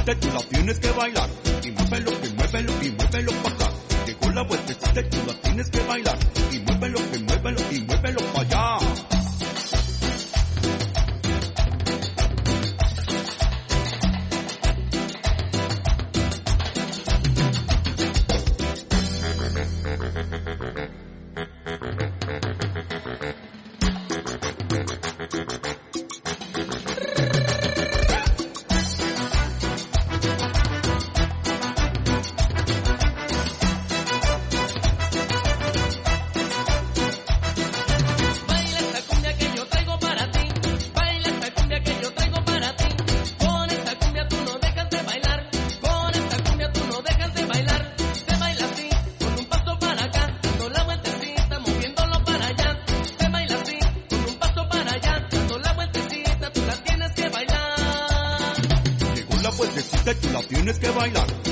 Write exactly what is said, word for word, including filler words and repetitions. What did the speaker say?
vueltecita y tú la tienes que bailar. Y muévelo, y muévelo, y muévelo pa' acá. Llegó la vueltecita y tú la tienes que bailar. Y muévelo, y muévelo, y muévelo pa' allá. La vueltecita y tú la tienes que bailar.